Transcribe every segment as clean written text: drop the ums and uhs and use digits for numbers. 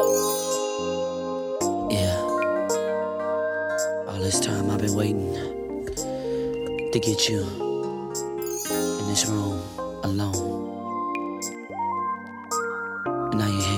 Yeah, all this time I've been waiting to get you in this room alone. And now you're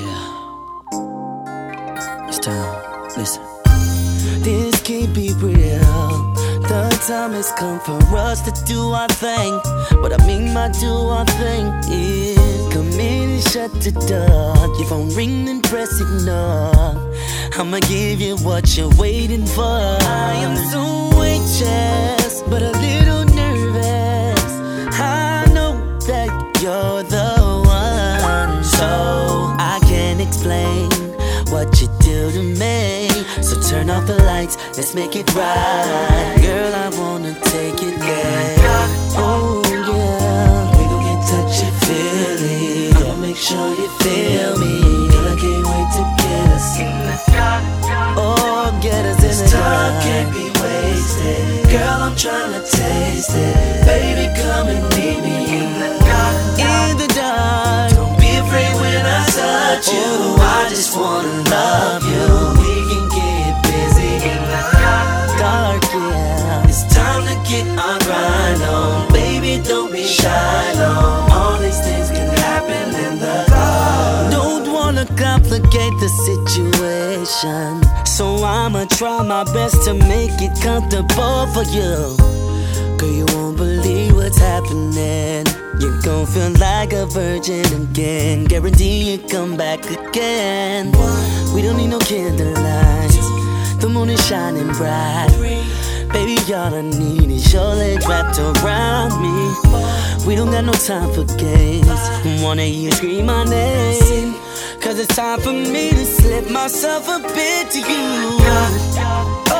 here. It's time. Listen. This can't be real. The time has come for us to do our thing. What I mean by do our thing is come in and shut the door. Your phone ring and press ignore. I'ma give you what you're waiting for. I am so anxious, but a little nervous. I know that you're the one, so I can't explain what you do to me. So turn off the lights, let's make it right. Girl, I wanna take it there. Oh yeah, we gon' get touchy-feely. I'ma make sure you feel me. Girl, I can't wait to get us in the dark. Oh, get us in the dark. This time can't be wasted. Girl, I'm tryna taste it. Baby, come and meet me in the dark. In the dark. Don't be afraid when I touch you. I just wanna love you. We can get busy in the dark, yeah. It's time to get our grind on. Baby, don't be shy, no. All these things can happen in the dark. Don't wanna complicate the situation, so I'ma try my best to make it comfortable for you. Girl, you won't believe what's happening. You're gon' feel like a virgin again. Guarantee you come back again. We don't need no candlelights. The moon is shining bright. Baby, all I need is your legs wrapped around me. We don't got no time for games. Wanna hear you scream my name, cause it's time for me to slip myself a bit to you. Oh,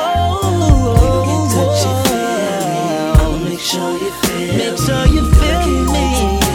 I'ma make sure you feel me. Make sure you feel me.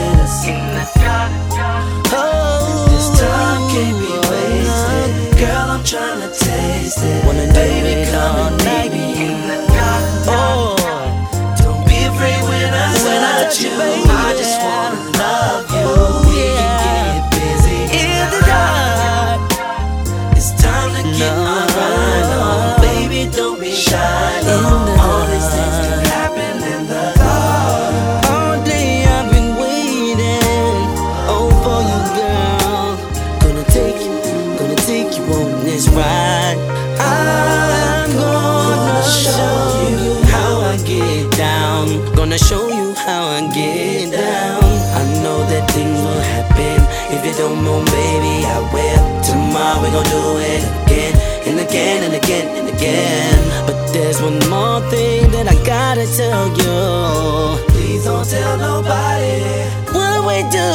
This time can't be wasted. Girl, I'm tryna taste it. Wanna baby, come and meet me in the dark. Oh, don't be afraid when I touch you. I just wanna love you. We can get busy in the dark. It's time to get our grind on. Baby, don't be shy, no. All these things can happen in the dark. All day I've been waiting, oh, for you, girl. Gonna take you on this ride. I'm gonna show you how I get down. Gonna show you how I get down. I know that things will happen. If you don't know, baby, I will. Tomorrow we gon' do it again and again and again and again. But there's one more thing that I gotta tell you. Please don't tell nobody what we do.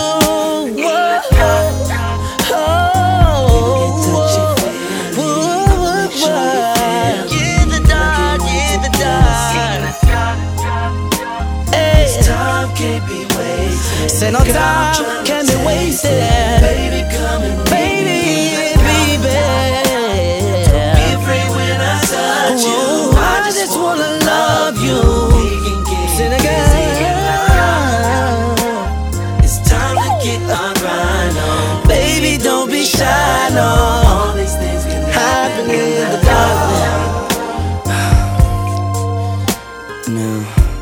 Can't be wasted. Say no time can't be wasted. Baby, come and baby. Don't be afraid when I touch you. I just wanna love you. We can get busy in the dark. It's time to get our grind on. Baby, don't be shy, no. All these things can happen in the dark. Now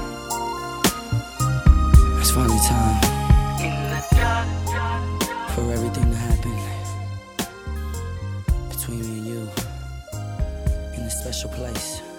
it's finally time for everything to happen between me and you in a special place.